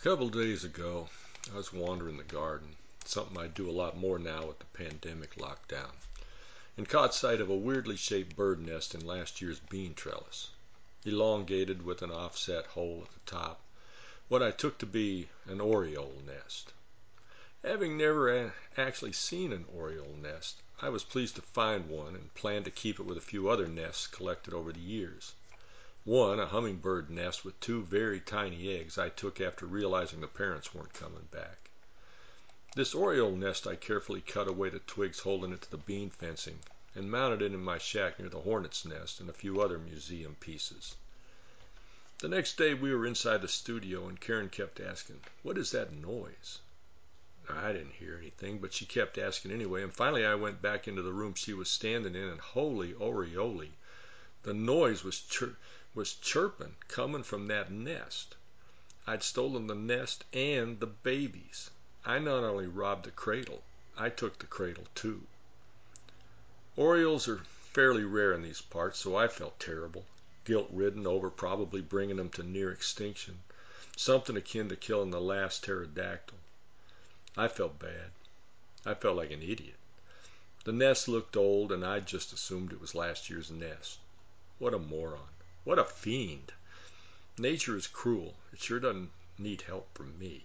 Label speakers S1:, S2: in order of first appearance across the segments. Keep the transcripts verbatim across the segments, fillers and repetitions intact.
S1: couple days ago, I was wandering the garden, something I do a lot more now with the pandemic lockdown, and caught sight of a weirdly shaped bird nest in last year's bean trellis, elongated with an offset hole at the top, what I took to be an oriole nest. Having never a- actually seen an oriole nest, I was pleased to find one and planned to keep it with a few other nests collected over the years. One, a hummingbird nest with two very tiny eggs, I took after realizing the parents weren't coming back. This oriole nest I carefully cut away the twigs holding it to the bean fencing and mounted it in my shack near the hornet's nest and a few other museum pieces. The next day we were inside the studio and Karen kept asking, "What is that noise?" I didn't hear anything, but she kept asking anyway, and finally I went back into the room she was standing in, and holy Oriole, the noise was chir- was chirping coming from that nest. I'd stolen the nest and the babies. I not only robbed the cradle, I took the cradle too. Orioles are fairly rare in these parts, so I felt terrible, guilt-ridden over probably bringing them to near extinction, something akin to killing the last pterodactyl. I felt bad. I felt like an idiot. The nest looked old, and I'd just assumed it was last year's nest. What a moron. What a fiend. Nature is cruel. It sure doesn't need help from me.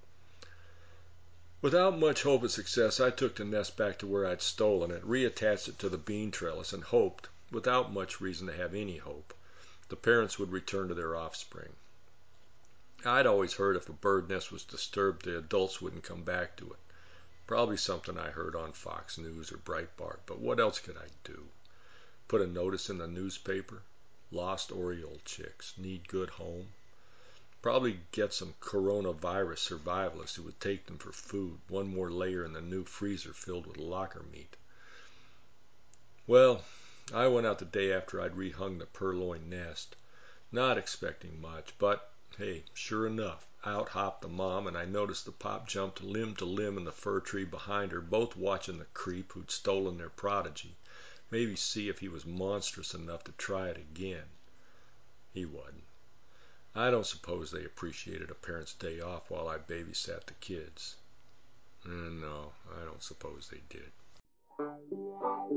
S1: Without much hope of success, I took the nest back to where I'd stolen it, reattached it to the bean trellis, and hoped, without much reason to have any hope, the parents would return to their offspring. I'd always heard if a bird nest was disturbed, the adults wouldn't come back to it. Probably something I heard on Fox News or Breitbart, but what else could I do? Put a notice in the newspaper? Lost Oriole chicks, need good home. Probably get some coronavirus survivalists who would take them for food, one more layer in the new freezer filled with locker meat. Well, I went out the day after I'd rehung the purloined nest, not expecting much, but hey, sure enough, out hopped the mom, and I noticed the pop jumped limb to limb in the fir tree behind her, both watching the creep who'd stolen their prodigy, maybe see if he was monstrous enough to try it again. He wasn't. I don't suppose they appreciated a parent's day off while I babysat the kids. Uh, no, I don't suppose they did.